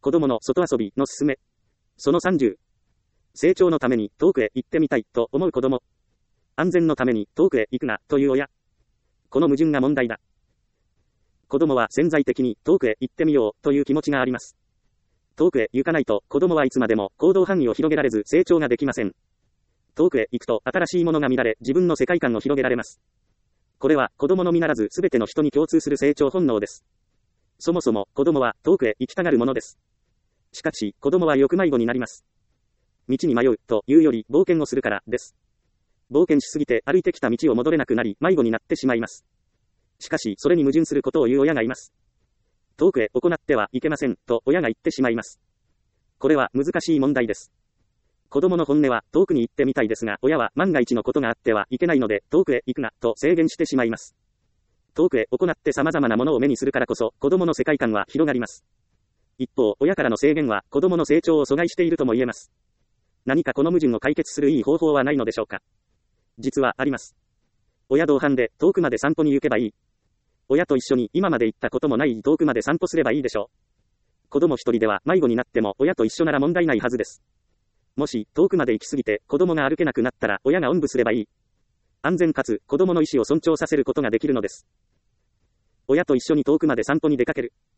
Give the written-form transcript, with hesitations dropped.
子供の外遊びの勧め。その30。成長のために遠くへ行ってみたいと思う子供。安全のために遠くへ行くなという親。この矛盾が問題だ。子供は潜在的に遠くへ行ってみようという気持ちがあります。遠くへ行かないと子供はいつまでも行動範囲を広げられず成長ができません。遠くへ行くと新しいものが見られ自分の世界観を広げられます。これは子供のみならず全ての人に共通する成長本能です。そもそも子供は遠くへ行きたがるものです。しかし子供はよく迷子になります。道に迷うというより冒険をするからです。冒険しすぎて歩いてきた道を戻れなくなり迷子になってしまいます。しかしそれに矛盾することを言う親がいます。遠くへ行ってはいけませんと親が言ってしまいます。これは難しい問題です。子供の本音は遠くに行ってみたいですが、親は万が一のことがあってはいけないので遠くへ行くなと制限してしまいます。遠くへ行って様々なものを目にするからこそ子供の世界観は広がります。一方、親からの制限は子供の成長を阻害しているとも言えます。何かこの矛盾を解決するいい方法はないのでしょうか。実はあります。親同伴で遠くまで散歩に行けばいい。親と一緒に今まで行ったこともない遠くまで散歩すればいいでしょう。子供一人では迷子になっても親と一緒なら問題ないはずです。もし遠くまで行き過ぎて子供が歩けなくなったら親がおんぶすればいい。安全かつ子供の意思を尊重させることができるのです。親と一緒に遠くまで散歩に出かける。